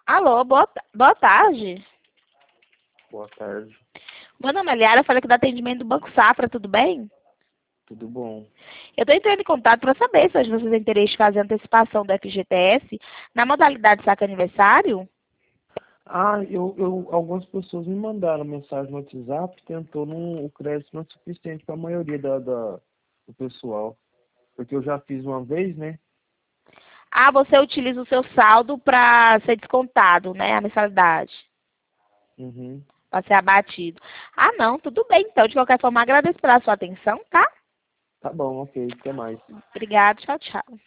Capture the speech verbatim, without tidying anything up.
Alô, boa, ta- boa tarde. Boa tarde, Meu nome é Liara, eu falei aqui do atendimento do Banco Safra, tudo bem? tudo bom? Eu estou entrando em contato para saber se hoje vocês têm interesse em fazer antecipação do F G T S na modalidade saque aniversário. Ah, eu, eu, algumas pessoas me mandaram mensagem no WhatsApp, tentou, não, o crédito não é suficiente para a maioria da, da, do pessoal. Porque eu já fiz uma vez, né? Ah, você utiliza o seu saldo para ser descontado, né, a mensalidade, Uhum. para ser abatido. Ah, não, tudo bem. Então, de qualquer forma, agradeço pela sua atenção, tá? Tá bom, ok, até mais. Obrigada, tchau, tchau.